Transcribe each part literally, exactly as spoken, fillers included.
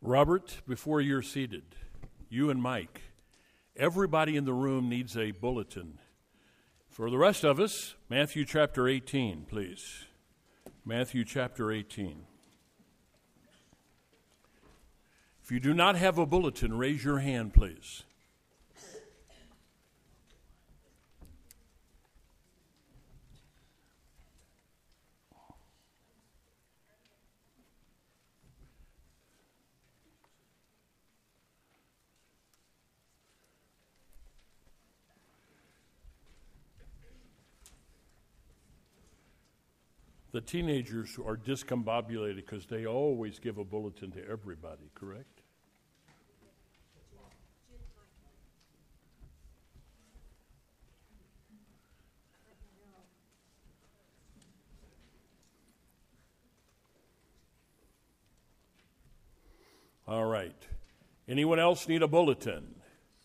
Robert, before you're seated, you and Mike, everybody in the room needs a bulletin. For the rest of us, Matthew chapter eighteen, please. Matthew chapter eighteen. If you do not have a bulletin, raise your hand, please. The teenagers are discombobulated because they always give a bulletin to everybody, correct? All right. Anyone else need a bulletin?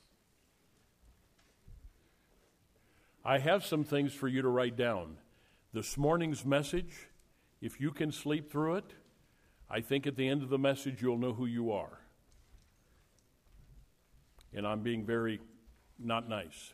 I have some things for you to write down. This morning's message, if you can sleep through it, I think at the end of the message you'll know who you are. And I'm being very not nice.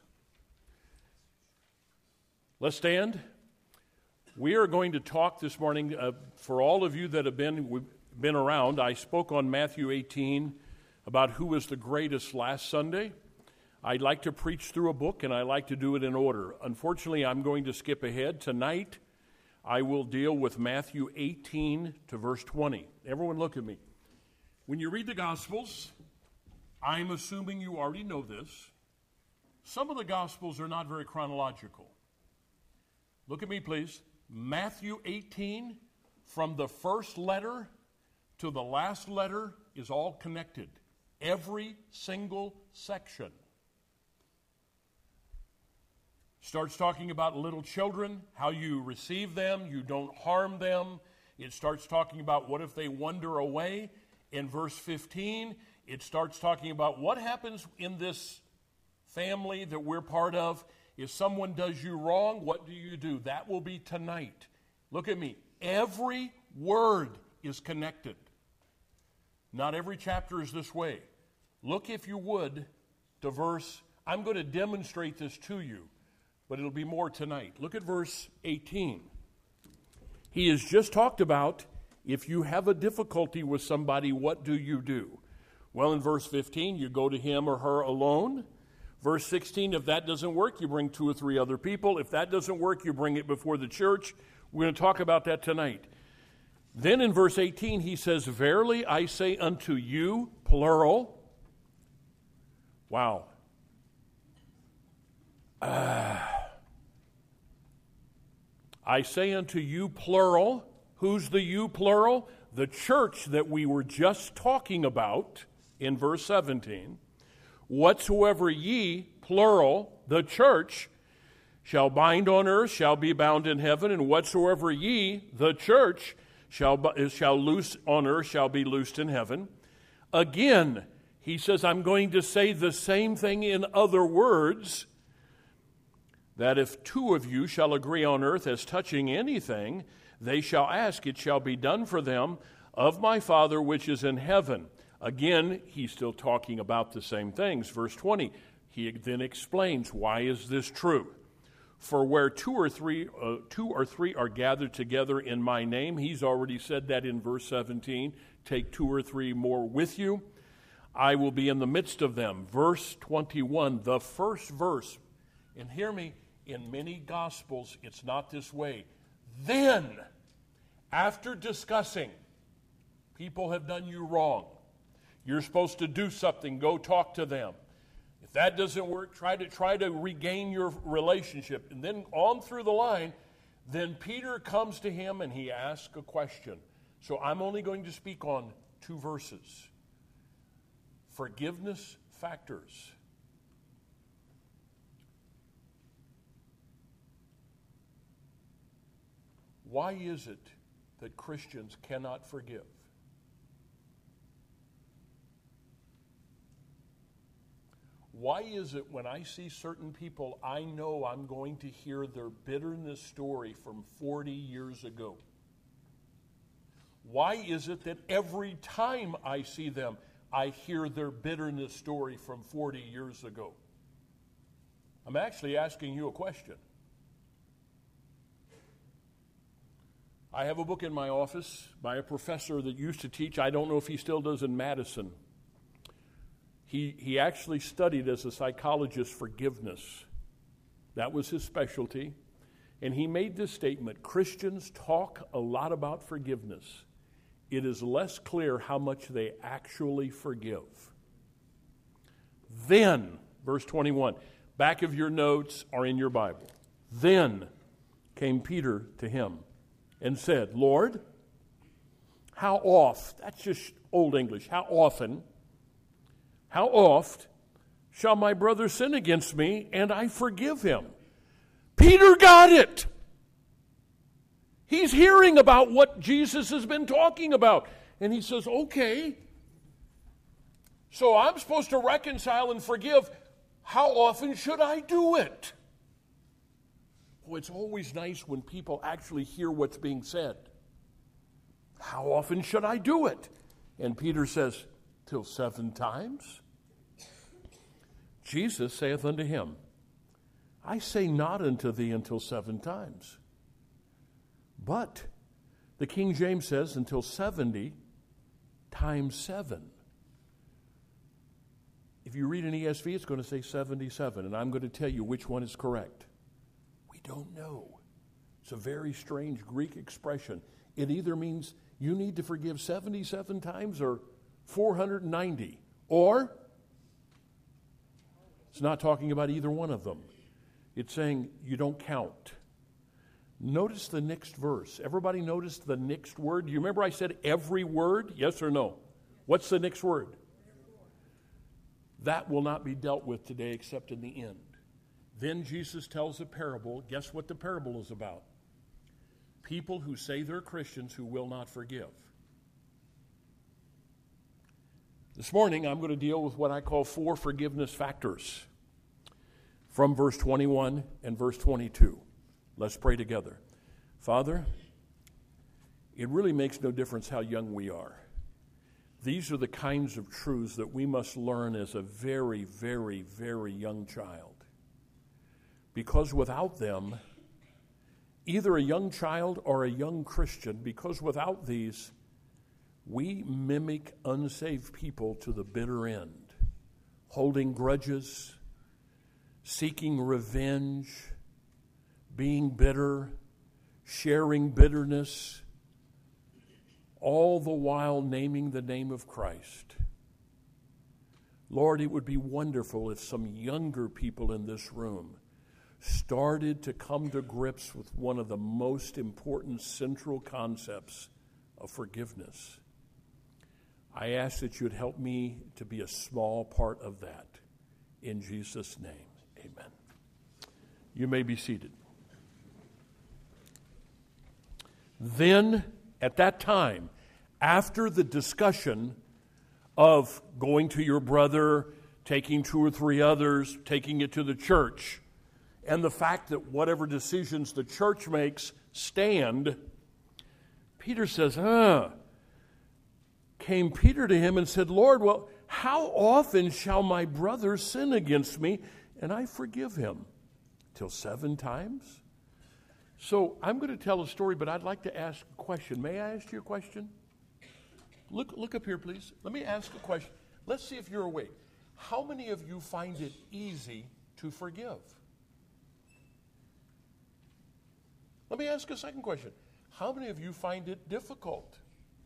Let's stand. We are going to talk this morning, uh, for all of you that have been, been around, I spoke on Matthew eighteen about who was the greatest last Sunday. I'd like to preach through a book, and I like to do it in order. Unfortunately, I'm going to skip ahead. Tonight, I will deal with Matthew eighteen to verse twenty. Everyone look at me. When you read the Gospels, I'm assuming you already know this. Some of the Gospels are not very chronological. Look at me, please. Matthew eighteen, from the first letter to the last letter, is all connected. Every single section. Starts talking about little children, how you receive them, you don't harm them. It starts talking about what if they wander away. In verse fifteen, it starts talking about what happens in this family that we're part of. If someone does you wrong, what do you do? That will be tonight. Look at me. Every word is connected. Not every chapter is this way. Look, if you would, to verse, I'm going to demonstrate this to you, but it'll be more tonight. Look at verse eighteen. He has just talked about if you have a difficulty with somebody, what do you do? Well, in verse fifteen, you go to him or her alone. Verse sixteen, if that doesn't work, you bring two or three other people. If that doesn't work, you bring it before the church. We're going to talk about that tonight. Then in verse eighteen, he says, verily I say unto you, plural. Wow. Uh, I say unto you, plural. Who's the you, plural? The church that we were just talking about in verse seventeen. Whatsoever ye, plural, the church, shall bind on earth shall be bound in heaven, and whatsoever ye, the church, shall, shall loose on earth shall be loosed in heaven. Again, he says, I'm going to say the same thing in other words, that if two of you shall agree on earth as touching anything, they shall ask, it shall be done for them of my Father which is in heaven. Again, he's still talking about the same things. Verse twenty, he then explains, why is this true? For where two or three, uh, two or three are gathered together in my name, he's already said that in verse seventeen, take two or three more with you, I will be in the midst of them. Verse twenty-one, the first verse, and hear me, in many Gospels, it's not this way. Then, after discussing, people have done you wrong. You're supposed to do something. Go talk to them. If that doesn't work, try to try to regain your relationship. And then on through the line, then Peter comes to him and he asks a question. So I'm only going to speak on two verses. Forgiveness factors. Why is it that Christians cannot forgive? Why is it when I see certain people, I know I'm going to hear their bitterness story from forty years ago? Why is it that every time I see them, I hear their bitterness story from forty years ago? I'm actually asking you a question. I have a book in my office by a professor that used to teach, I don't know if he still does, in Madison. He, he actually studied as a psychologist forgiveness. That was his specialty. And he made this statement: Christians talk a lot about forgiveness. It is less clear how much they actually forgive. Then, verse twenty-one, back of your notes or in your Bible. Then came Peter to him and said, Lord, how oft, that's just old English, how often, how oft shall my brother sin against me and I forgive him? Peter got it. He's hearing about what Jesus has been talking about. And he says, okay, so I'm supposed to reconcile and forgive. How often should I do it? Well, it's always nice when people actually hear what's being said. How often should I do it? And Peter says, till seven times. Jesus saith unto him, I say not unto thee until seven times. But the King James says until seventy times seven. If you read an E S V, it's going to say seventy-seven, and I'm going to tell you which one is correct. We don't know. It's a very strange Greek expression. It either means you need to forgive seventy-seven times or four hundred ninety, or it's not talking about either one of them. It's saying you don't count. Notice the next verse. Everybody notice the next word? Do you remember I said every word? Yes or no? What's the next word? That will not be dealt with today except in the end. Then Jesus tells a parable. Guess what the parable is about? People who say they're Christians who will not forgive. This morning I'm going to deal with what I call four forgiveness factors from verse twenty-one and verse twenty-two. Let's pray together. Father, it really makes no difference how young we are. These are the kinds of truths that we must learn as a very, very, very young child. Because without them, either a young child or a young Christian, because without these, we mimic unsaved people to the bitter end, holding grudges, seeking revenge, being bitter, sharing bitterness, all the while naming the name of Christ. Lord, it would be wonderful if some younger people in this room started to come to grips with one of the most important central concepts of forgiveness. I ask that you'd help me to be a small part of that. In Jesus' name, amen. You may be seated. Then, at that time, after the discussion of going to your brother, taking two or three others, taking it to the church, and the fact that whatever decisions the church makes stand, Peter says, huh, came Peter to him and said, Lord, well, how often shall my brother sin against me and I forgive him? Till seven times? So I'm going to tell a story, but I'd like to ask a question. May I ask you a question? Look, look up here, please. Let me ask a question. Let's see if you're awake. How many of you find it easy to forgive? Let me ask a second question. How many of you find it difficult?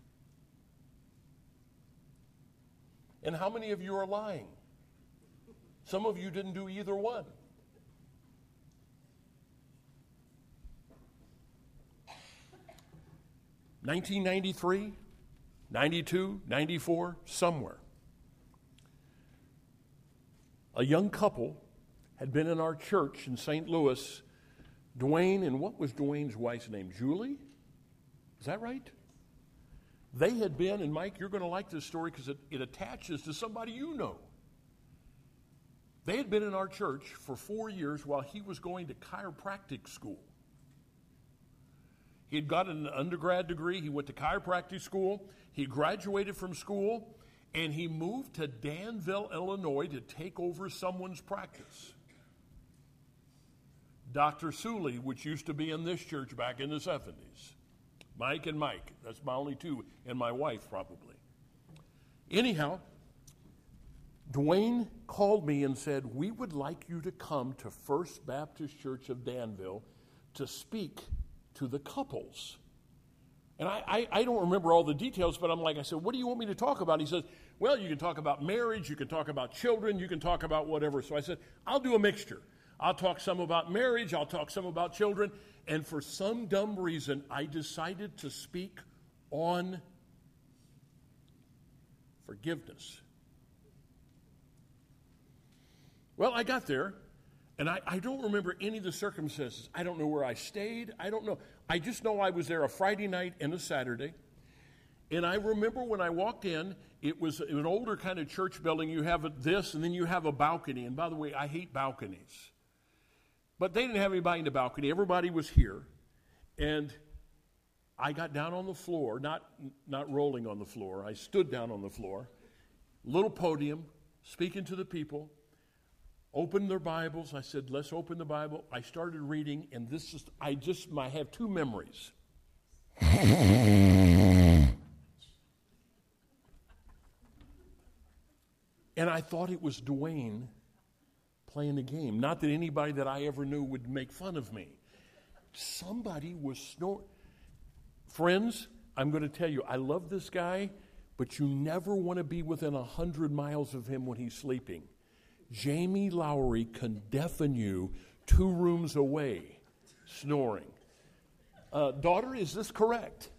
And how many of you are lying? Some of you didn't do either one. nineteen ninety-three, ninety-two, ninety-four, somewhere. A young couple had been in our church in Saint Louis. Dwayne, and what was Dwayne's wife's name? Julie? Is that right? They had been, and Mike, you're going to like this story because it, it attaches to somebody you know. They had been in our church for four years while he was going to chiropractic school. He had gotten an undergrad degree. He went to chiropractic school. He graduated from school, and he moved to Danville, Illinois to take over someone's practice. Doctor Suley, which used to be in this church back in the seventies. Mike and Mike. That's my only two, and my wife probably. Anyhow, Dwayne called me and said, we would like you to come to First Baptist Church of Danville to speak to the couples. And I, I, I don't remember all the details, but I'm like, I said, what do you want me to talk about? He says, well, you can talk about marriage, you can talk about children, you can talk about whatever. So I said, I'll do a mixture. I'll talk some about marriage, I'll talk some about children. And for some dumb reason, I decided to speak on forgiveness. Well, I got there, and I, I don't remember any of the circumstances. I don't know where I stayed. I don't know. I just know I was there a Friday night and a Saturday. And I remember when I walked in, it was an older kind of church building. You have this, and then you have a balcony. And by the way, I hate balconies. But they didn't have anybody in the balcony. Everybody was here. And I got down on the floor, not, not rolling on the floor. I stood down on the floor, little podium, speaking to the people. Opened their Bibles. I said, let's open the Bible. I started reading, and this is, I just, I have two memories. And I thought it was Dwayne playing a game. Not that anybody that I ever knew would make fun of me. Somebody was snoring. Friends, I'm going to tell you, I love this guy, but you never want to be within a hundred miles of him when he's sleeping. Jamie Lowry can deafen you two rooms away, snoring. Uh, daughter, is this correct?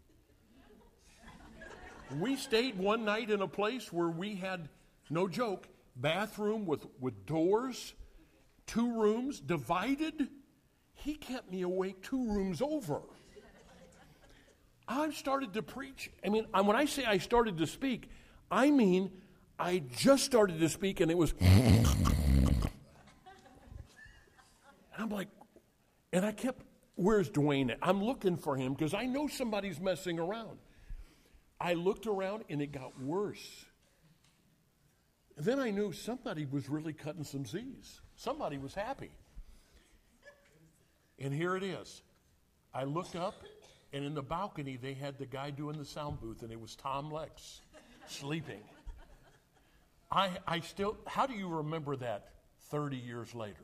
We stayed one night in a place where we had, no joke, bathroom with, with doors, two rooms, divided. He kept me awake two rooms over. I started to preach. I mean, when I say I started to speak, I mean I just started to speak, and it was, and I'm like, and I kept, where's Dwayne at? I'm looking for him because I know somebody's messing around. I looked around, and it got worse. And then I knew somebody was really cutting some Z's. Somebody was happy. And here it is. I looked up, and in the balcony, they had the guy doing the sound booth, and it was Tom Lex sleeping. I, I still, how do you remember that thirty years later?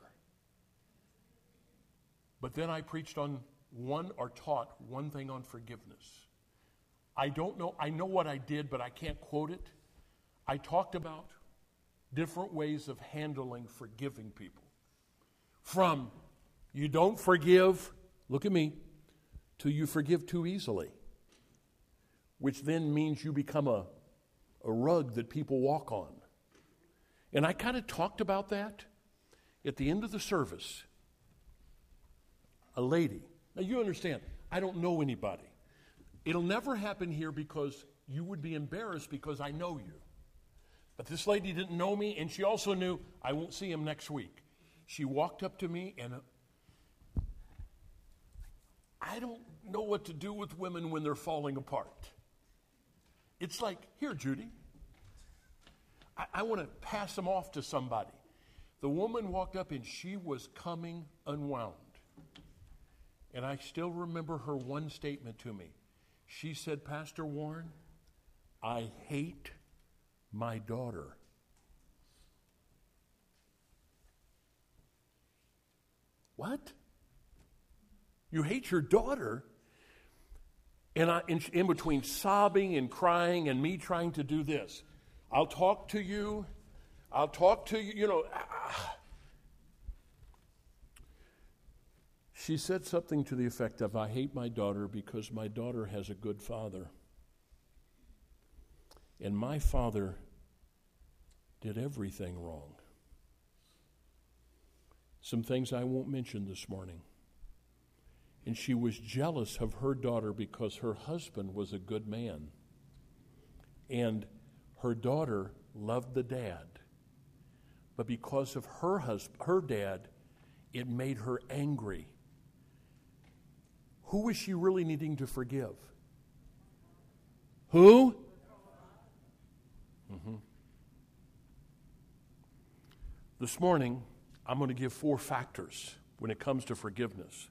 But then I preached on one, or taught one thing on forgiveness. I don't know, I know what I did, but I can't quote it. I talked about different ways of handling forgiving people. From you don't forgive, look at me, to you forgive too easily, which then means you become a, a rug that people walk on. And I kind of talked about that at the end of the service. A lady. Now you understand, I don't know anybody. It'll never happen here because you would be embarrassed because I know you. But this lady didn't know me, and she also knew I won't see him next week. She walked up to me, and I don't know what to do with women when they're falling apart. It's like, here, Judy. I, I want to pass them off to somebody. The woman walked up, and she was coming unwound. And I still remember her one statement to me. She said, Pastor Warren, I hate my daughter. What? You hate your daughter? And I, in, in between sobbing and crying and me trying to do this, I'll talk to you. I'll talk to you. You know. Ah. She said something to the effect of, I hate my daughter because my daughter has a good father. And my father did everything wrong. Some things I won't mention this morning. And she was jealous of her daughter because her husband was a good man. And her daughter loved the dad. But because of her husband, her dad, it made her angry. Who is she really needing to forgive? Who? Mm-hmm. This morning, I'm going to give four factors when it comes to forgiveness.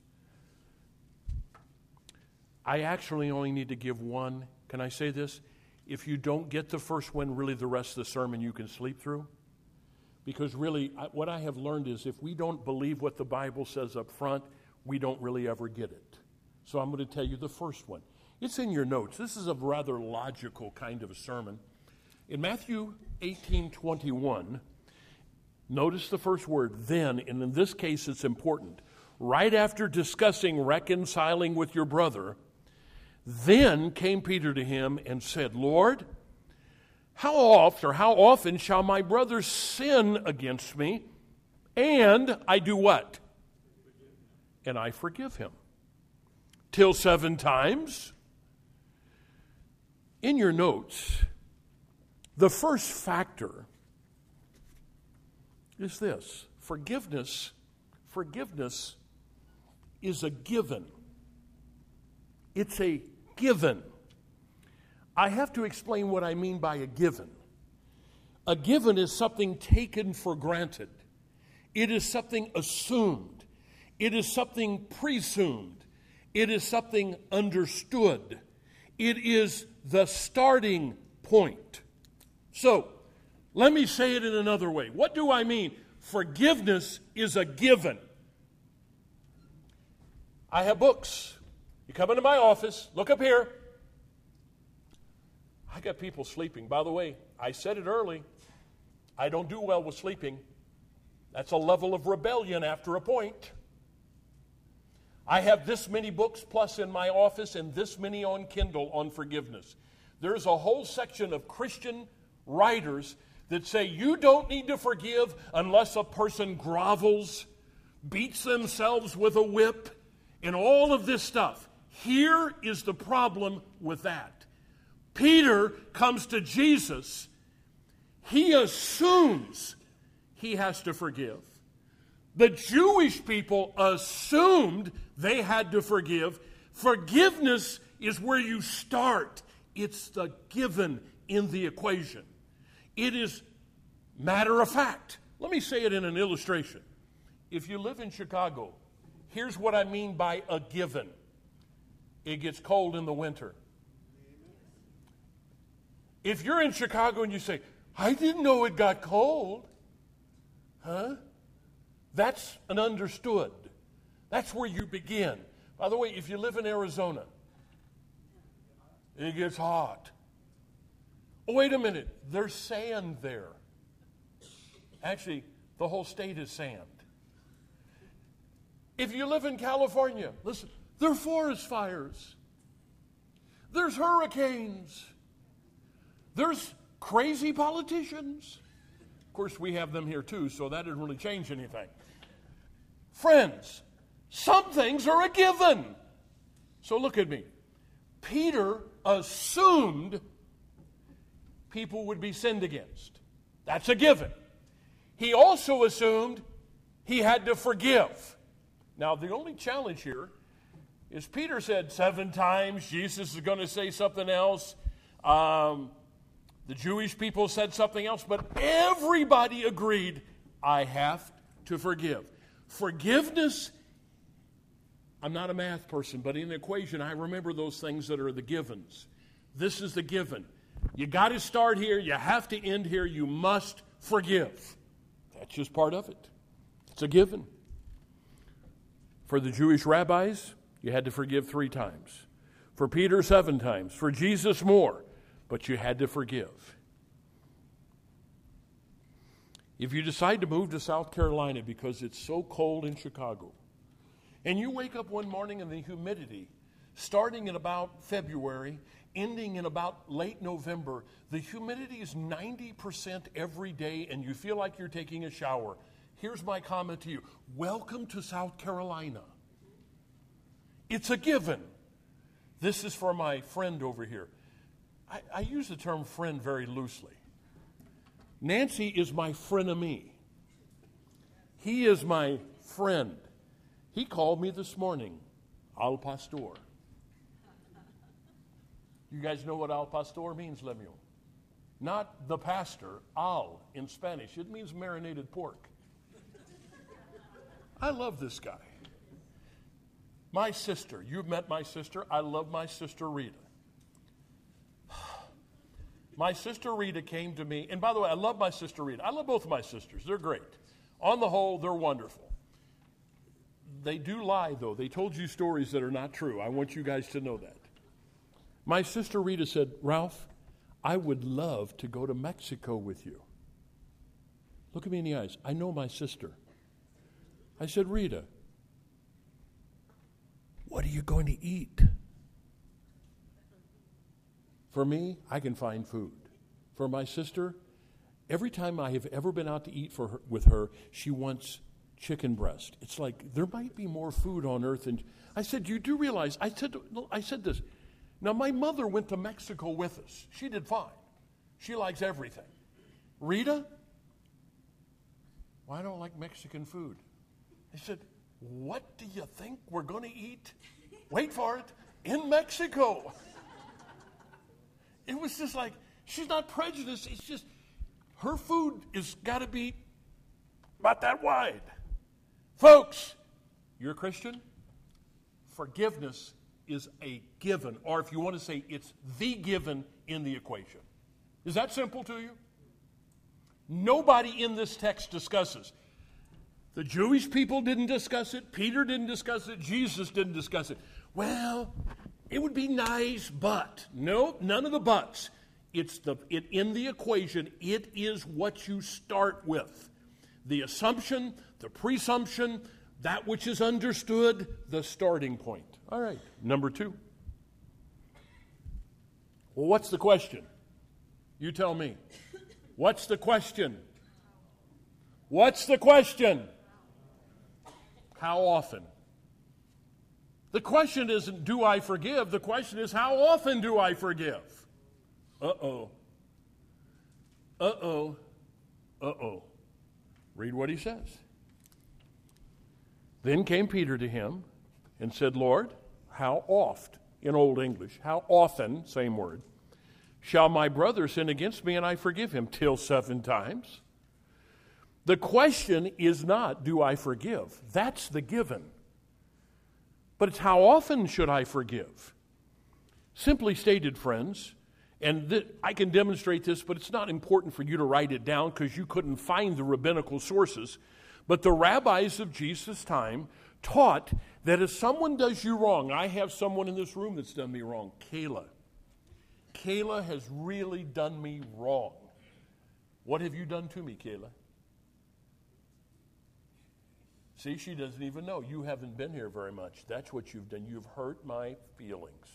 I actually only need to give one. Can I say this? If you don't get the first one, really the rest of the sermon you can sleep through. Because really, what I have learned is if we don't believe what the Bible says up front, we don't really ever get it. So I'm going to tell you the first one. It's in your notes. This is a rather logical kind of a sermon. In Matthew eighteen twenty-one, notice the first word, then, and in this case it's important. Right after discussing reconciling with your brother, then came Peter to him and said, Lord, how oft or how often shall my brother sin against me, and I do what? And I forgive him. Till seven times? In your notes, the first factor is this. Forgiveness, forgiveness is a given. It's a given. I have to explain what I mean by a given. A given is something taken for granted. It is something assumed. It is something presumed. It is something understood. It is the starting point. So, let me say it in another way. What do I mean? Forgiveness is a given. I have books. You come into my office, look up here. I got people sleeping. By the way, I said it early. I don't do well with sleeping. That's a level of rebellion after a point. I have this many books plus in my office and this many on Kindle on forgiveness. There's a whole section of Christian writers that say you don't need to forgive unless a person grovels, beats themselves with a whip, and all of this stuff. Here is the problem with that. Peter comes to Jesus. He assumes he has to forgive. The Jewish people assumed they had to forgive. Forgiveness is where you start. It's the given in the equation. It is matter of fact. Let me say it in an illustration. If you live in Chicago, here's what I mean by a given. It gets cold in the winter. If you're in Chicago and you say, I didn't know it got cold, huh? That's an understood. That's where you begin. By the way, if you live in Arizona, it gets hot. Oh, wait a minute. There's sand there. Actually, the whole state is sand. If you live in California, listen, there are forest fires. There's hurricanes. There's crazy politicians. Of course, we have them here too, so that didn't really change anything. Friends, some things are a given. So look at me. Peter assumed people would be sinned against. That's a given. He also assumed he had to forgive. Now, the only challenge here is Peter said seven times. Jesus is going to say something else. Um, the Jewish people said something else. But everybody agreed, I have to forgive. Forgiveness, I'm not a math person, but in the equation, I remember those things that are the givens. This is the given. You got to start here. You have to end here. You must forgive. That's just part of it. It's a given. For the Jewish rabbis, you had to forgive three times. For Peter, seven times. For Jesus, more. But you had to forgive. If you decide to move to South Carolina because it's so cold in Chicago, and you wake up one morning in the humidity, starting in about February, ending in about late November, the humidity is ninety percent every day, and you feel like you're taking a shower. Here's my comment to you. Welcome to South Carolina. It's a given. This is for my friend over here. I, I use the term friend very loosely. Nancy is my frenemy. He is my friend. He called me this morning. Al pastor. You guys know what al pastor means, Lemuel? Not the pastor, al in Spanish. It means marinated pork. I love this guy. My sister, you've met my sister. I love my sister Rita. My sister Rita came to me, and by the way, I love my sister Rita. I love both of my sisters. They're great. On the whole, they're wonderful. They do lie, though. They told you stories that are not true. I want you guys to know that. My sister Rita said, Ralph, I would love to go to Mexico with you. Look at me in the eyes. I know my sister. I said, Rita, what are you going to eat? For me, I can find food. For my sister, every time I have ever been out to eat for her, with her, she wants chicken breast. It's like there might be more food on earth. And I said, you do realize, I said, I said this. Now, my mother went to Mexico with us. She did fine. She likes everything. Rita, well, I don't like Mexican food. I said, what do you think we're going to eat? Wait for it. In Mexico. It was just like, she's not prejudiced. It's just, her food is got to be about that wide. Folks, you're a Christian? Forgiveness is a given, or if you want to say it's the given in the equation. Is that simple to you? Nobody in this text discusses. The Jewish people didn't discuss it. Peter didn't discuss it. Jesus didn't discuss it. Well, it would be nice, but. No, none of the buts. It's the it in the equation. It is what you start with. The assumption, the presumption, that which is understood, the starting point. All right, number two. Well, what's the question? You tell me. What's the question? What's the question? How often? The question isn't, do I forgive? The question is, how often do I forgive? Uh-oh. Uh-oh. Uh-oh. Read what he says. Then came Peter to him and said, Lord, how oft, in Old English, how often, same word, shall my brother sin against me and I forgive him? Till seven times? The question is not, do I forgive? That's the given. But it's how often should I forgive? Simply stated, friends, and th- I can demonstrate this, but it's not important for you to write it down because you couldn't find the rabbinical sources. But the rabbis of Jesus' time taught that if someone does you wrong, I have someone in this room that's done me wrong, Kayla. Kayla has really done me wrong. What have you done to me, Kayla? See, she doesn't even know. You haven't been here very much. That's what you've done. You've hurt my feelings.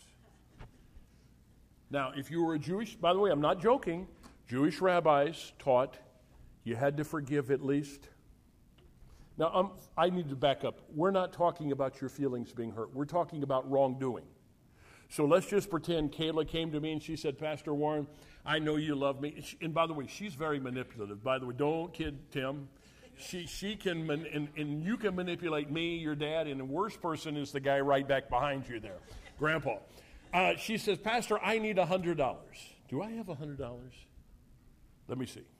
Now, if you were a Jewish, by the way, I'm not joking, Jewish rabbis taught you had to forgive at least. Now, um, I need to back up. We're not talking about your feelings being hurt. We're talking about wrongdoing. So let's just pretend Kayla came to me and she said, Pastor Warren, I know you love me. And, she, and by the way, she's very manipulative. By the way, don't kid Tim. She she can, man, and, and you can manipulate me, your dad, and the worst person is the guy right back behind you there, Grandpa. Uh, she says, Pastor, I need one hundred dollars. Do I have one hundred dollars? Let me see.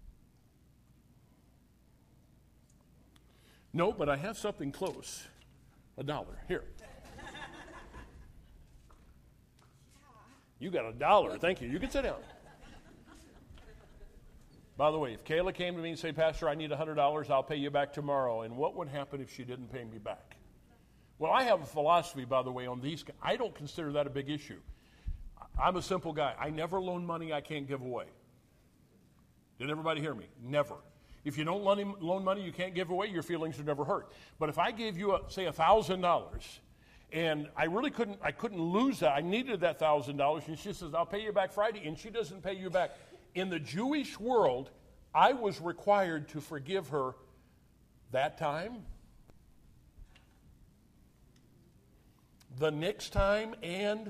No, but I have something close. A dollar. Here. You got a dollar. Thank you. You can sit down. By the way, if Kayla came to me and said, Pastor, I need one hundred dollars, I'll pay you back tomorrow. And what would happen if she didn't pay me back? Well, I have a philosophy, by the way, on these. I don't consider that a big issue. I'm a simple guy. I never loan money I can't give away. Did everybody hear me? Never. If you don't loan, loan money you can't give away, your feelings are never hurt. But if I gave you, a, say, one thousand dollars, and I really couldn't, I couldn't lose that. I needed that one thousand dollars, and she says, I'll pay you back Friday, and she doesn't pay you back. In the Jewish world, I was required to forgive her that time, the next time, and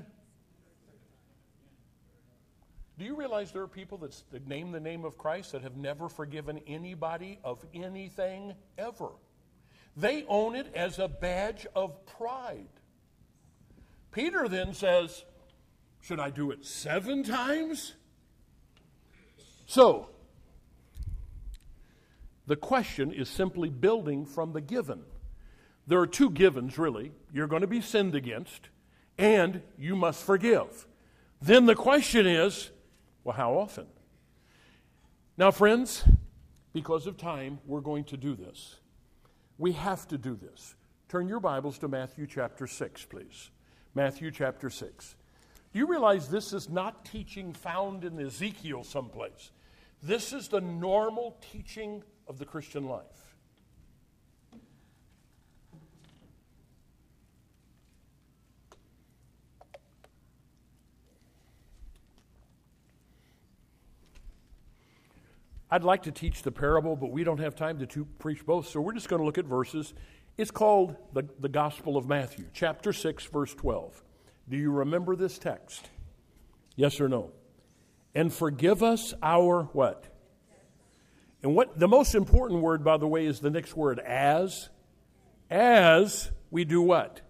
do you realize there are people that, that name the name of Christ that have never forgiven anybody of anything ever? They own it as a badge of pride. Peter then says, should I do it seven times? So, the question is simply building from the given. There are two givens, really. You're going to be sinned against, and you must forgive. Then the question is, well, how often? Now, friends, because of time, we're going to do this. We have to do this. Turn your Bibles to Matthew chapter six, please. Matthew chapter six. Do you realize this is not teaching found in Ezekiel someplace? This is the normal teaching of the Christian life. I'd like to teach the parable, but we don't have time to, to preach both, so we're just going to look at verses. It's called the, the Gospel of Matthew, chapter six, verse twelve. Do you remember this text? Yes or no? And forgive us our what? And what the most important word, by the way, is the next word, as. As we do what?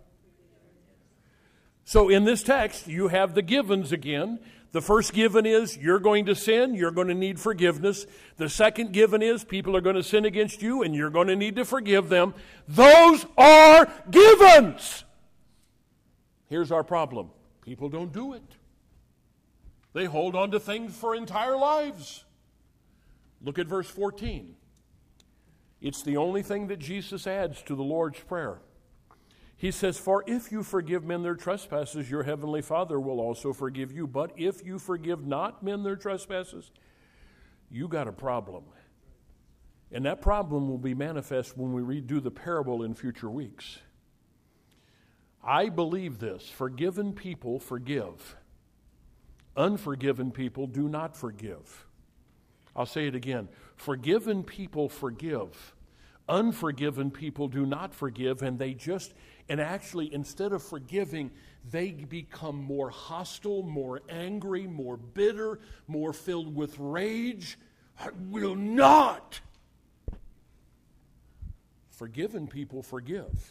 So in this text, you have the givens again. The first given is you're going to sin, you're going to need forgiveness. The second given is people are going to sin against you and you're going to need to forgive them. Those are givens. Here's our problem. People don't do it. They hold on to things for entire lives. Look at verse fourteen. It's the only thing that Jesus adds to the Lord's Prayer. He says, for if you forgive men their trespasses, your heavenly Father will also forgive you. But if you forgive not men their trespasses, you got a problem. And that problem will be manifest when we redo the parable in future weeks. I believe this. Forgiven people forgive. Unforgiven people do not forgive. I'll say it again. Forgiven people forgive. Unforgiven people do not forgive, and they just, and actually, instead of forgiving, they become more hostile, more angry, more bitter, more filled with rage. I will not. Forgiven people forgive.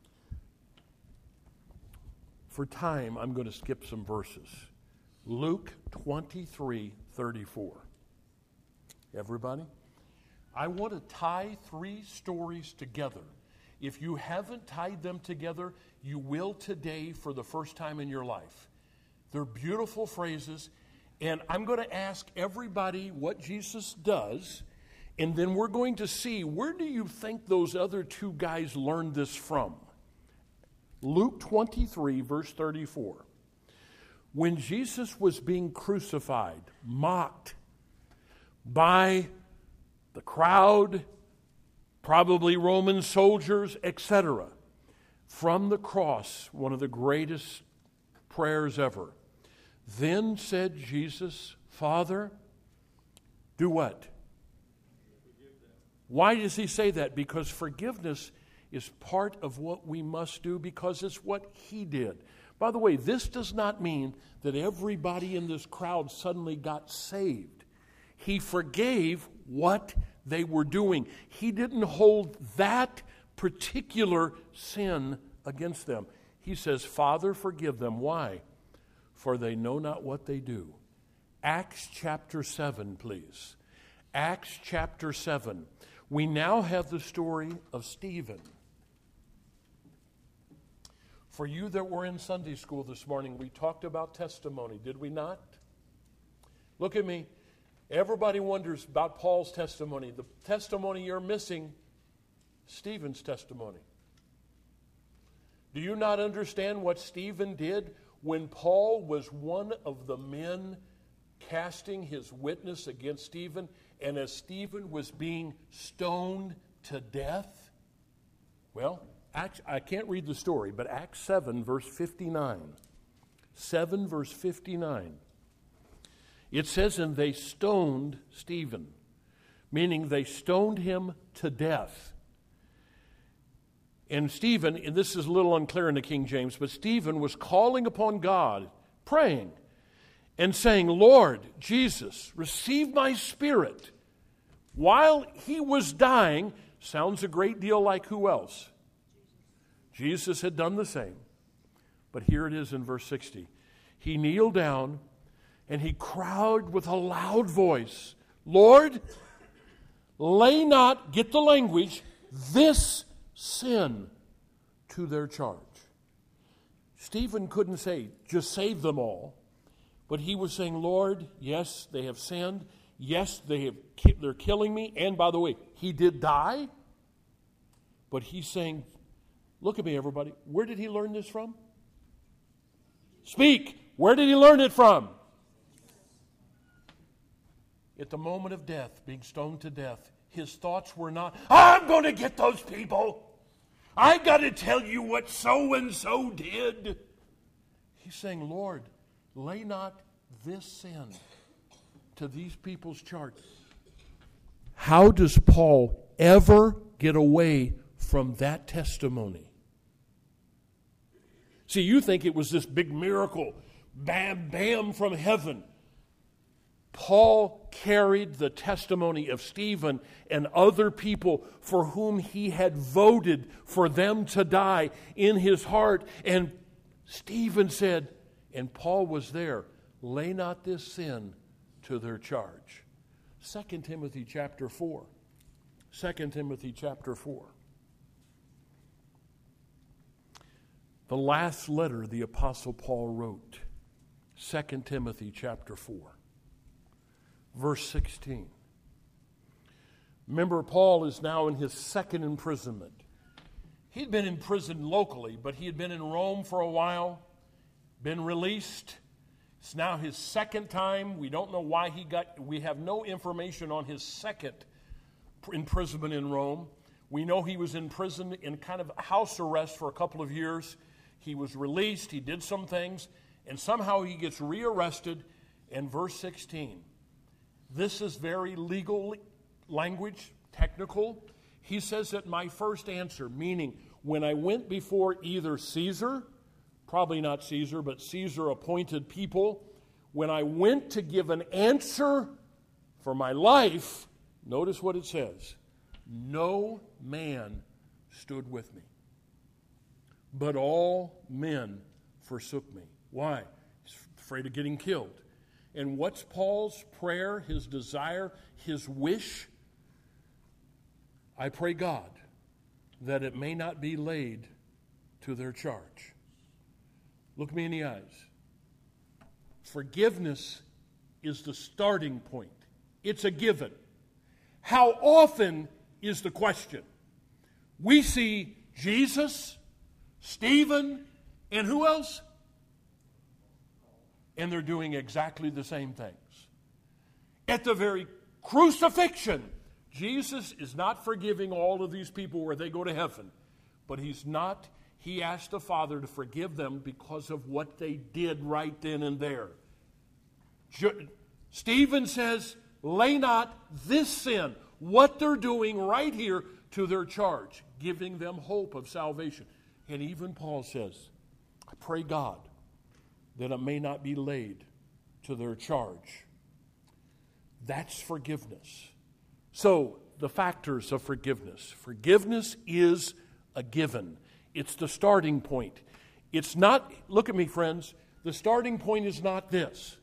For time, I'm going to skip some verses. Luke twenty-three thirty-four. Everybody? I want to tie three stories together. If you haven't tied them together, you will today for the first time in your life. They're beautiful phrases, and I'm going to ask everybody what Jesus does, and then we're going to see, where do you think those other two guys learned this from? Luke twenty-three, verse thirty-four. When Jesus was being crucified, mocked by the crowd, probably Roman soldiers, et cetera, from the cross, one of the greatest prayers ever. Then said Jesus, Father, do what? Why does he say that? Because forgiveness is part of what we must do because it's what he did. By the way, this does not mean that everybody in this crowd suddenly got saved. He forgave what they were doing. He didn't hold that particular sin against them. He says, Father, forgive them. Why? For they know not what they do. Acts chapter seven, please. Acts chapter seven. We now have the story of Stephen. For you that were in Sunday school this morning, we talked about testimony, did we not? Look at me. Everybody wonders about Paul's testimony. The testimony you're missing, Stephen's testimony. Do you not understand what Stephen did when Paul was one of the men casting his witness against Stephen, and as Stephen was being stoned to death? Well, Acts, I can't read the story, but Acts seven, verse fifty-nine. seven, verse fifty-nine. It says, and they stoned Stephen, meaning they stoned him to death. And Stephen, and this is a little unclear in the King James, but Stephen was calling upon God, praying, and saying, Lord Jesus, receive my spirit. While he was dying, sounds a great deal like who else? Jesus had done the same. But here it is in verse sixty. He kneeled down and he cried with a loud voice, Lord, lay not, get the language, this sin to their charge. Stephen couldn't say, just save them all. But he was saying, Lord, yes, they have sinned. Yes, they have, they're killing me. And by the way, he did die. But he's saying, look at me, everybody. Where did he learn this from? Speak. Where did he learn it from? At the moment of death, being stoned to death, his thoughts were not, I'm going to get those people. I got to tell you what so-and-so did. He's saying, Lord, lay not this sin to these people's charge. How does Paul ever get away from that testimony? See, you think it was this big miracle, bam, bam, from heaven. Paul carried the testimony of Stephen and other people for whom he had voted for them to die in his heart. And Stephen said, and Paul was there, lay not this sin to their charge. Second Timothy chapter four. Second Timothy chapter four. The last letter the Apostle Paul wrote. Second Timothy chapter four. Verse sixteen. Remember, Paul is now in his second imprisonment. He'd been in prison locally, but he had been in Rome for a while, been released. It's now his second time. We don't know why he got, we have no information on his second imprisonment in Rome. We know he was in prison in kind of house arrest for a couple of years. He was released, he did some things, and somehow he gets rearrested. In verse sixteen, this is very legal language, technical. He says that my first answer, meaning when I went before either Caesar, probably not Caesar, but Caesar appointed people, when I went to give an answer for my life, notice what it says, no man stood with me, but all men forsook me. Why? He's afraid of getting killed. And what's Paul's prayer, his desire, his wish? I pray God that it may not be laid to their charge. Look me in the eyes. Forgiveness is the starting point. It's a given. How often is the question? We see Jesus, Stephen, and who else? And they're doing exactly the same things. At the very crucifixion, Jesus is not forgiving all of these people where they go to heaven, but he's not, he asked the Father to forgive them because of what they did right then and there. Stephen says, lay not this sin, what they're doing right here, to their charge, giving them hope of salvation. And even Paul says, I pray God that it may not be laid to their charge. That's forgiveness. So, the factors of forgiveness. Forgiveness is a given. It's the starting point. It's not, look at me, friends, the starting point is not this.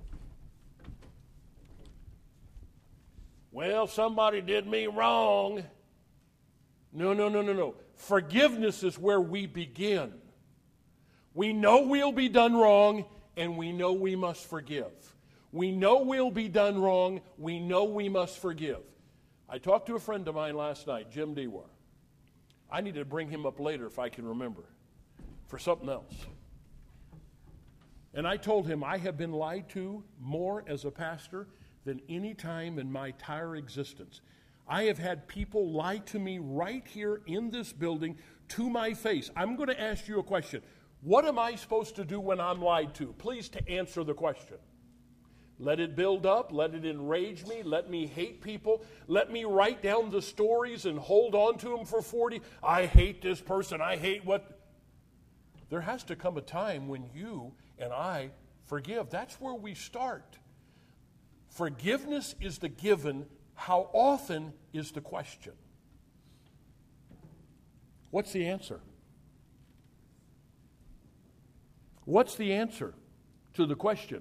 Well, somebody did me wrong. No, no, no, no, no. Forgiveness is where we begin. We know we'll be done wrong, and we know we must forgive. We know we'll be done wrong. We know we must forgive. I talked to a friend of mine last night, Jim Dewar. I need to bring him up later if I can remember, for something else. And I told him I have been lied to more as a pastor than any time in my entire existence. I have had people lie to me right here in this building to my face. I'm going to ask you a question. What am I supposed to do when I'm lied to? Please to answer the question. Let it build up. Let it enrage me. Let me hate people. Let me write down the stories and hold on to them for forty. I hate this person. I hate what... There has to come a time when you and I forgive. That's where we start. Forgiveness is the given. How often is the question? What's the answer? What's the answer to the question?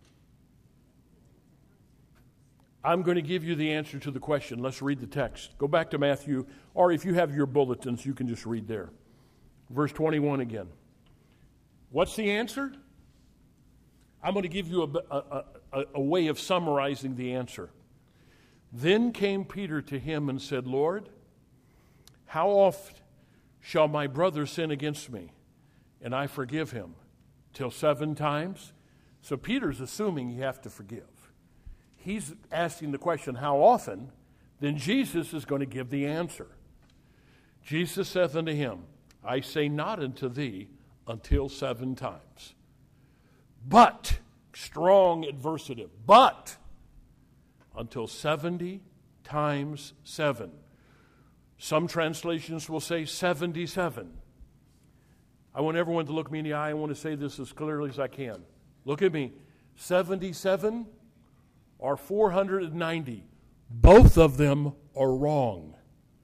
I'm going to give you the answer to the question. Let's read the text. Go back to Matthew, or if you have your bulletins, you can just read there. Verse twenty-one again. What's the answer? I'm going to give you a, a, a, a way of summarizing the answer. Then came Peter to him and said, Lord, how oft shall my brother sin against me, and I forgive him? Till seven times? So Peter's assuming you have to forgive. He's asking the question, how often? Then Jesus is going to give the answer. Jesus saith unto him, I say not unto thee until seven times. But, strong adversative, but until seventy times seven. Some translations will say seventy-seven. I want everyone to look me in the eye. I want to say this as clearly as I can. Look at me. seventy-seven or four hundred ninety. Both of them are wrong.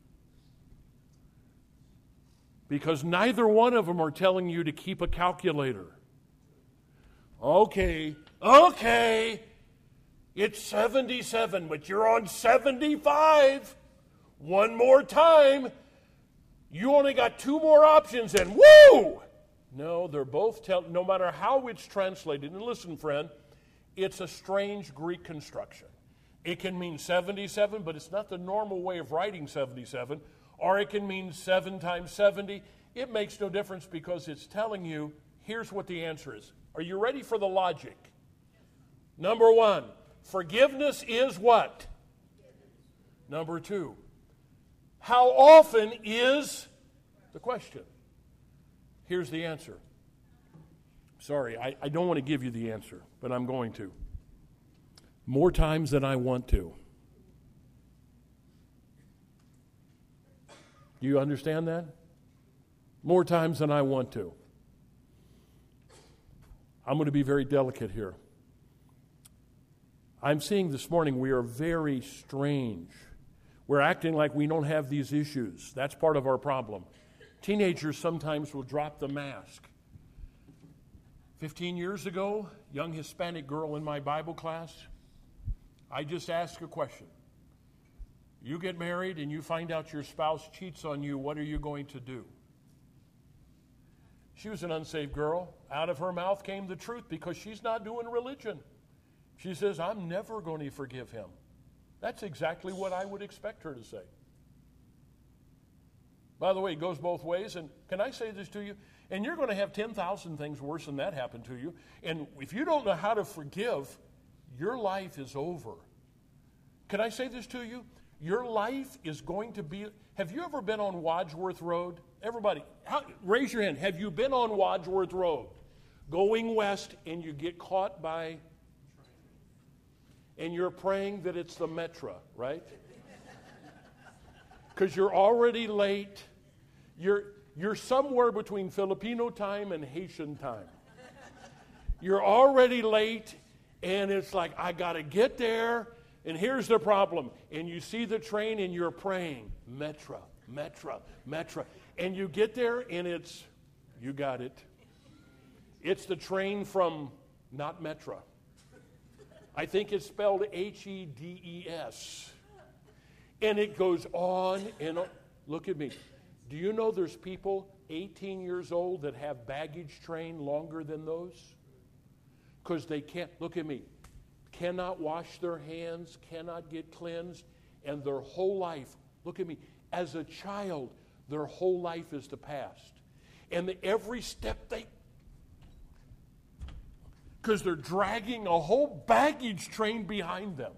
Because neither one of them are telling you to keep a calculator. Okay, okay, it's seventy-seven, but you're on seventy-five. One more time. You only got two more options, and woo! No, they're both tell. No matter how it's translated, and listen, friend, it's a strange Greek construction. It can mean seventy-seven, but it's not the normal way of writing seventy-seven. Or it can mean seven times seventy. It makes no difference because it's telling you, here's what the answer is. Are you ready for the logic? Number one, forgiveness is what? Number two, how often is the question? Here's the answer. Sorry, I, I don't want to give you the answer, but I'm going to. More times than I want to. Do you understand that? More times than I want to. I'm going to be very delicate here. I'm seeing this morning we are very strange. We're acting like we don't have these issues. That's part of our problem. Teenagers sometimes will drop the mask. Fifteen years ago, young Hispanic girl in my Bible class, I just asked a question. You get married and you find out your spouse cheats on you, what are you going to do? She was an unsaved girl. Out of her mouth came the truth because she's not doing religion. She says, I'm never going to forgive him. That's exactly what I would expect her to say. By the way, it goes both ways. And can I say this to you? And you're going to have ten thousand things worse than that happen to you. And if you don't know how to forgive, your life is over. Can I say this to you? Your life is going to be... Have you ever been on Wadsworth Road? Everybody, how, raise your hand. Have you been on Wadsworth Road? Going west and you get caught by... And you're praying that it's the Metra, right? Because you're already late. You're, you're somewhere between Filipino time and Haitian time. You're already late, and it's like, I got to get there. And here's the problem. And you see the train and you're praying, Metra, Metra, Metra. And you get there and it's, you got it. It's the train from, not Metra. I think it's spelled H E D E S. And it goes on and on. Look at me. Do you know there's people eighteen years old that have baggage train longer than those? Because they can't, look at me. Cannot wash their hands, cannot get cleansed, and their whole life, look at me, as a child, their whole life is the past. And the, every step they, because they're dragging a whole baggage train behind them.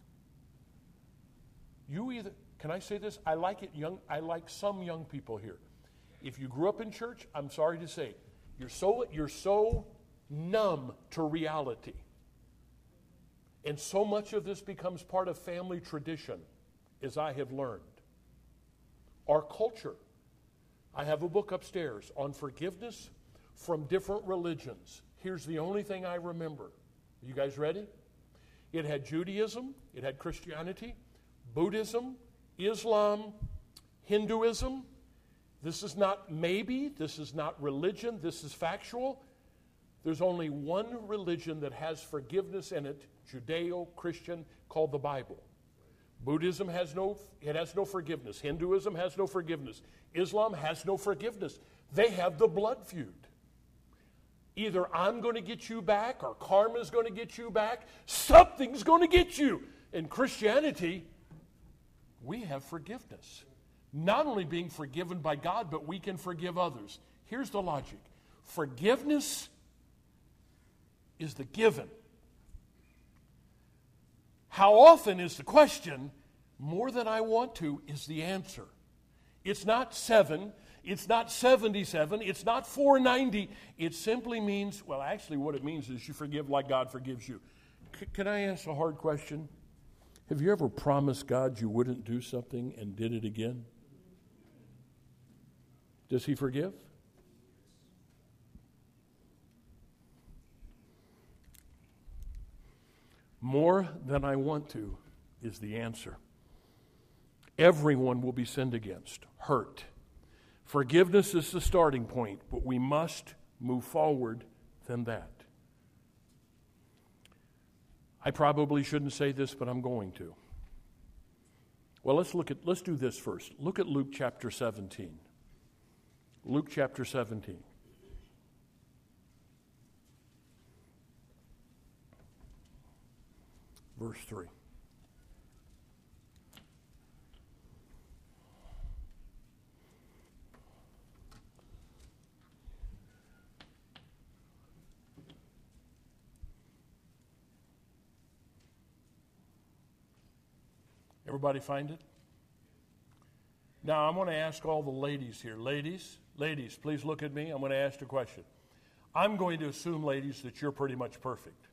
You either, can I say this? I like it young, I like some young people here. If you grew up in church, I'm sorry to say, you're so, you're so numb to reality. And so much of this becomes part of family tradition, as I have learned. Our culture. I have a book upstairs on forgiveness from different religions. Here's the only thing I remember. Are you guys ready? It had Judaism, it had Christianity, Buddhism, Islam, Hinduism. This is not maybe, this is not religion, this is factual. There's only one religion that has forgiveness in it, Judeo-Christian, called the Bible. Buddhism has no, it has no forgiveness. Hinduism has no forgiveness. Islam has no forgiveness. They have the blood feud. Either I'm going to get you back or karma's going to get you back. Something's going to get you. In Christianity, we have forgiveness. Not only being forgiven by God, but we can forgive others. Here's the logic. Forgiveness is the given. How often is the question? More than I want to is the answer. It's not seven. It's not seventy-seven. It's not four ninety. It simply means, well, actually what it means is you forgive like God forgives you. C- can I ask a hard question? Have you ever promised God you wouldn't do something and did it again? Does he forgive? More than I want to is the answer. Everyone will be sinned against, hurt. Forgiveness is the starting point, but we must move forward than that. I probably shouldn't say this, but I'm going to. Well, let's look at let's do this first. Look at Luke chapter seventeen. Luke chapter seventeen. Verse three. Everybody find it? Now, I'm going to ask all the ladies here. Ladies, ladies, please look at me. I'm going to ask a question. I'm going to assume, ladies, that you're pretty much perfect.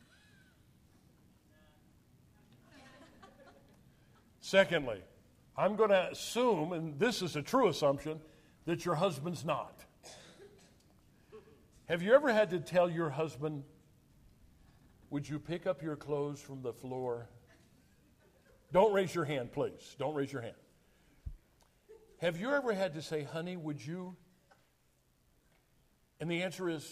Secondly, I'm going to assume, and this is a true assumption, that your husband's not. Have you ever had to tell your husband, would you pick up your clothes from the floor? Don't raise your hand, please. Don't raise your hand. Have you ever had to say, honey, would you? And the answer is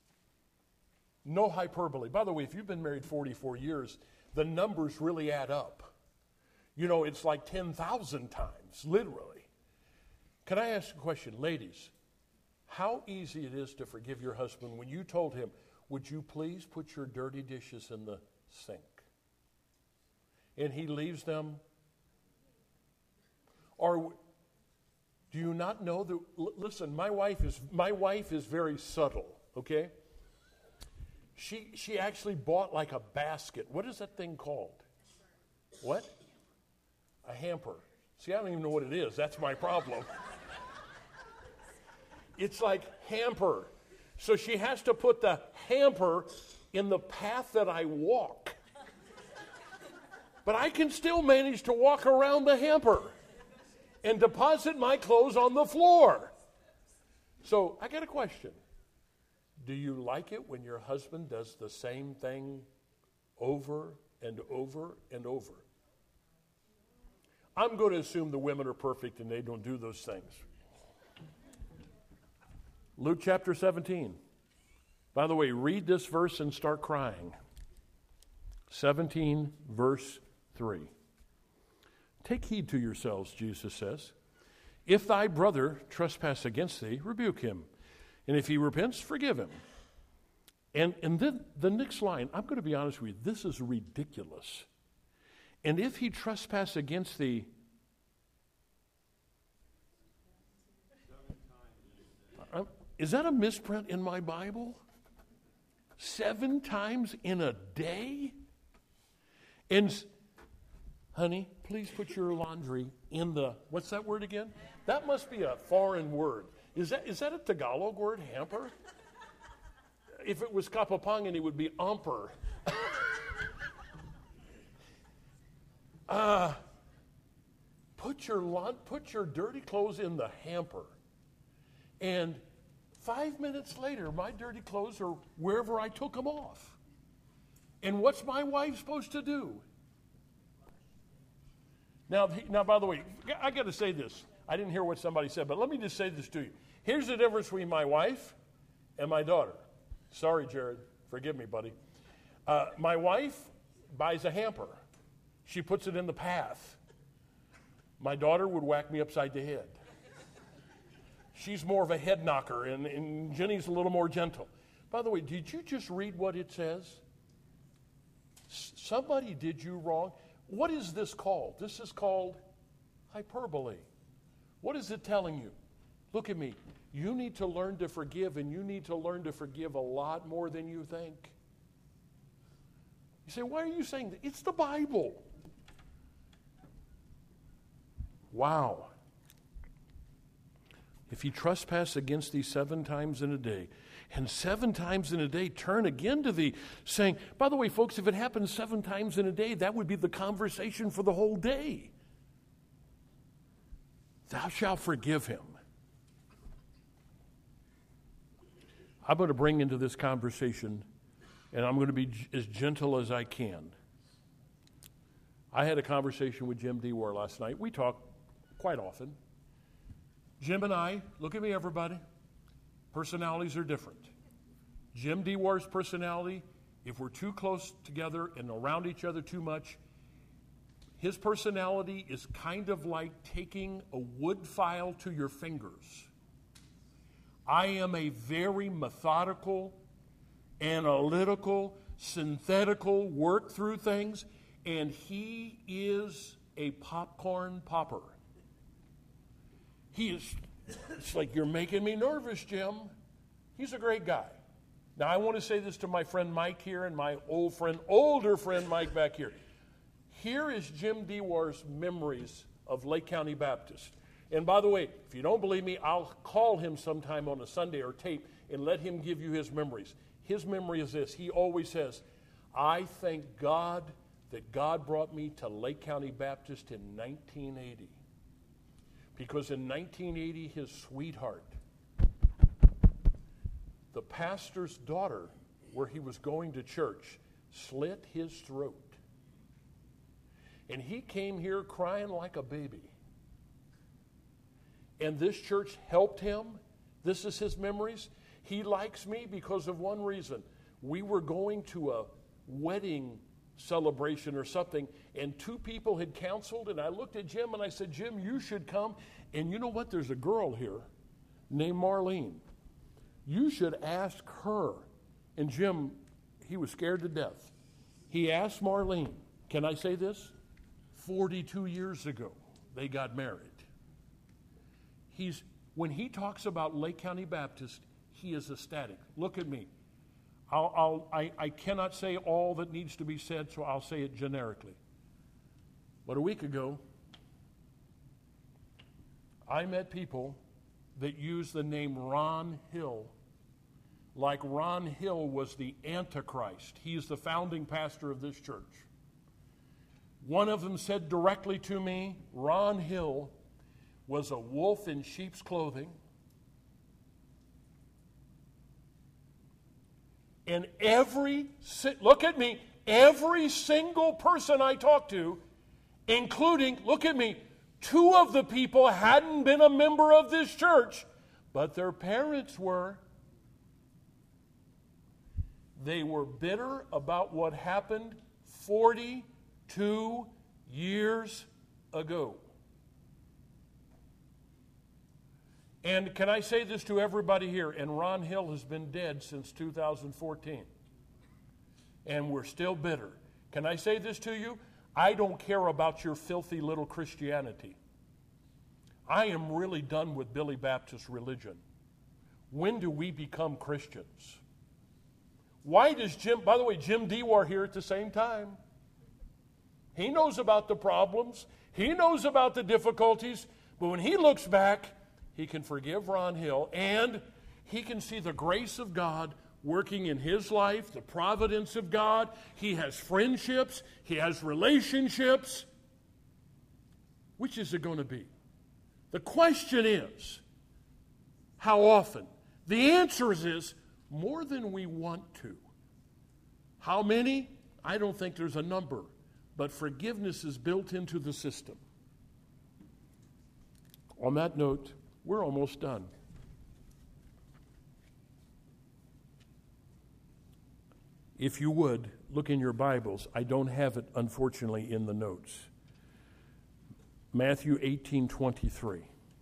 no hyperbole. By the way, if you've been married forty-four years, the numbers really add up. You know, it's like ten thousand times, literally. Can I ask a question? Ladies, how easy it is to forgive your husband when you told him, would you please put your dirty dishes in the sink? And he leaves them? Or do you not know that, l- listen, my wife is my wife is very subtle, okay? She she actually bought like a basket. What is that thing called? What? A hamper. See, I don't even know what it is. That's my problem. It's like hamper. So she has to put the hamper in the path that I walk. But I can still manage to walk around the hamper and deposit my clothes on the floor. So I got a question. Do you like it when your husband does the same thing over and over and over? I'm going to assume the women are perfect and they don't do those things. Luke chapter seventeen. By the way, read this verse and start crying. seventeen, verse three. Take heed to yourselves, Jesus says. If thy brother trespass against thee, rebuke him. And if he repents, forgive him. And, and then the next line, I'm going to be honest with you, this is ridiculous. And if he trespass against thee, uh, is that a misprint in my Bible? Seven times in a day? And, honey, please put your laundry in the, what's that word again? That must be a foreign word. Is that is that a Tagalog word, hamper? If it was Kapapangan, it would be umper. uh, put your lawn, put your dirty clothes in the hamper. And five minutes later, my dirty clothes are wherever I took them off. And what's my wife supposed to do? Now, now, by the way, I got to say this. I didn't hear what somebody said, but let me just say this to you. Here's the difference between my wife and my daughter. Sorry, Jared. Forgive me, buddy. Uh, my wife buys a hamper. She puts it in the path. My daughter would whack me upside the head. She's more of a head knocker, and, and Jenny's a little more gentle. By the way, did you just read what it says? S- somebody did you wrong. What is this called? This is called hyperbole. What is it telling you? Look at me. You need to learn to forgive, and you need to learn to forgive a lot more than you think. You say, why are you saying that? It's the Bible. Wow. If you trespass against thee seven times in a day, and seven times in a day turn again to thee, saying, by the way, folks, if it happens seven times in a day, that would be the conversation for the whole day. Thou shalt forgive him. I'm going to bring into this conversation, and I'm going to be as gentle as I can. I had a conversation with Jim Dewar last night. We talk quite often. Jim and I, look at me, everybody. Personalities are different. Jim Dewar's personality, if we're too close together and around each other too much, his personality is kind of like taking a wood file to your fingers. I am a very methodical, analytical, synthetical, work through things, and he is a popcorn popper. He is, it's like, you're making me nervous, Jim. He's a great guy. Now, I want to say this to my friend Mike here and my old friend, older friend Mike back here. Here is Jim Dewar's memories of Lake County Baptist. And by the way, if you don't believe me, I'll call him sometime on a Sunday or tape and let him give you his memories. His memory is this. He always says, I thank God that God brought me to Lake County Baptist in nineteen eighty. Because in nineteen eighty, his sweetheart, the pastor's daughter, where he was going to church, slit his throat. And he came here crying like a baby. And this church helped him. This is his memories. He likes me because of one reason. We were going to a wedding celebration or something, and two people had counseled, and I looked at Jim and I said, Jim, you should come. And you know what? There's a girl here named Marlene. You should ask her. And Jim, he was scared to death. He asked Marlene, can I say this? forty-two years ago, they got married. He's, when he talks about Lake County Baptist, he is ecstatic. Look at me. I'll, I'll, I, I cannot say all that needs to be said, so I'll say it generically. But a week ago, I met people that used the name Ron Hill, like Ron Hill was the Antichrist. He is the founding pastor of this church. One of them said directly to me, Ron Hill was a wolf in sheep's clothing. And every, look at me, every single person I talked to, including, look at me, two of the people hadn't been a member of this church, but their parents were. They were bitter about what happened forty-two years ago. And can I say this to everybody here? And Ron Hill has been dead since two thousand fourteen. And we're still bitter. Can I say this to you? I don't care about your filthy little Christianity. I am really done with Billy Baptist religion. When do we become Christians? Why does Jim, by the way, Jim Dewar here at the same time? He knows about the problems. He knows about the difficulties. But when he looks back, he can forgive Ron Hill, and he can see the grace of God working in his life, the providence of God. He has friendships. He has relationships. Which is it going to be? The question is, how often? The answer is, is more than we want to. How many? I don't think there's a number, but forgiveness is built into the system. On that note, we're almost done. If you would, look in your Bibles. I don't have it, unfortunately, in the notes. Matthew eighteen twenty-three.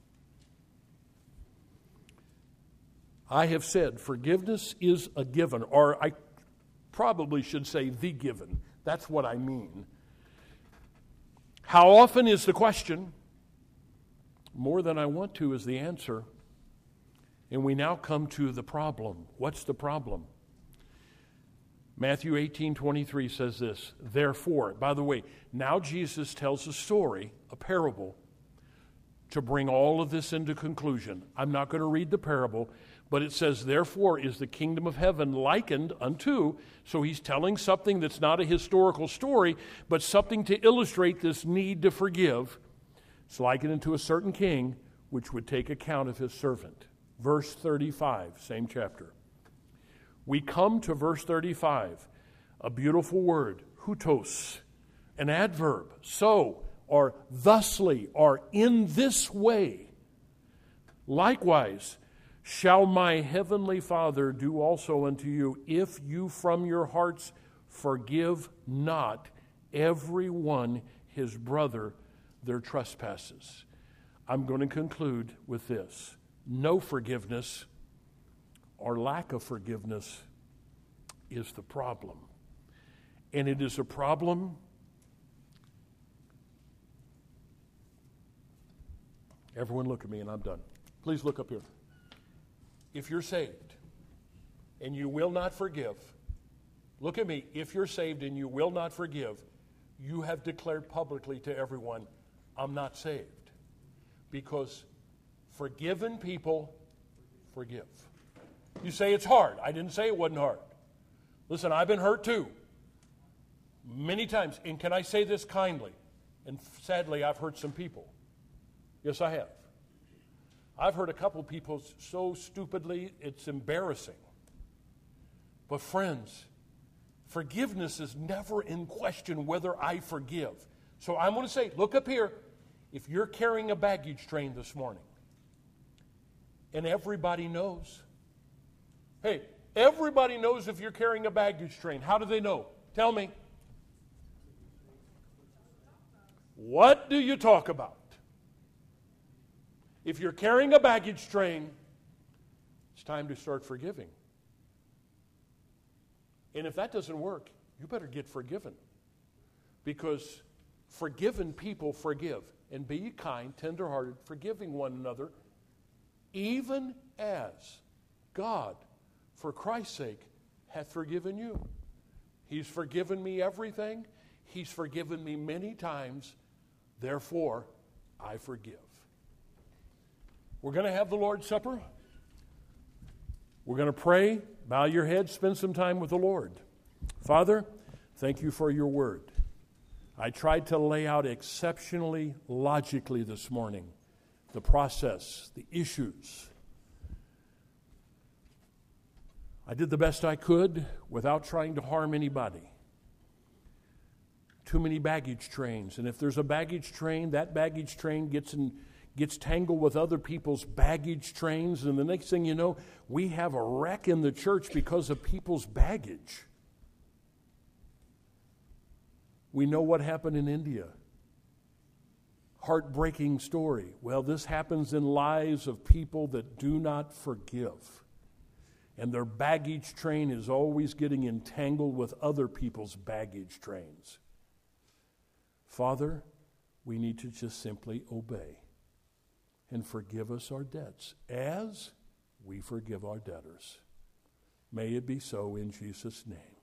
I have said forgiveness is a given, or I probably should say the given. That's what I mean. How often is the question? More than I want to is the answer. And we now come to the problem. What's the problem? Matthew eighteen twenty-three says this, therefore, by the way, now Jesus tells a story, a parable, to bring all of this into conclusion. I'm not going to read the parable, but it says, therefore is the kingdom of heaven likened unto, so he's telling something that's not a historical story, but something to illustrate this need to forgive. It's likened unto a certain king, which would take account of his servant. Verse thirty-five, same chapter. We come to verse thirty-five, a beautiful word, hutos, an adverb, so, or thusly, or in this way. Likewise, shall my heavenly Father do also unto you, if you from your hearts forgive not every one his brother their trespasses. I'm going to conclude with this. No forgiveness or lack of forgiveness is the problem. And it is a problem. Everyone look at me and I'm done. Please look up here. If you're saved and you will not forgive, look at me. If you're saved and you will not forgive, you have declared publicly to everyone, I'm not saved. Because forgiven people forgive. You say it's hard. I didn't say it wasn't hard. Listen, I've been hurt too. Many times. And can I say this kindly? And sadly, I've hurt some people. Yes, I have. I've hurt a couple of people so stupidly, it's embarrassing. But friends, forgiveness is never in question whether I forgive. So I'm going to say, look up here. If you're carrying a baggage train this morning, and everybody knows, hey, everybody knows if you're carrying a baggage train. How do they know? Tell me. What do you talk about? If you're carrying a baggage train, it's time to start forgiving. And if that doesn't work, you better get forgiven. Because forgiven people forgive. And be ye kind, tenderhearted, forgiving one another, even as God, for Christ's sake, hath forgiven you. He's forgiven me everything. He's forgiven me many times. Therefore, I forgive. We're going to have the Lord's Supper. We're going to pray. Bow your head. Spend some time with the Lord. Father, thank you for your word. I tried to lay out exceptionally logically this morning the process, the issues. I did the best I could without trying to harm anybody. Too many baggage trains. And if there's a baggage train, that baggage train gets in, gets tangled with other people's baggage trains. And the next thing you know, we have a wreck in the church because of people's baggage. We know what happened in India. Heartbreaking story. Well, this happens in lives of people that do not forgive. And their baggage train is always getting entangled with other people's baggage trains. Father, we need to just simply obey and forgive us our debts as we forgive our debtors. May it be so in Jesus' name.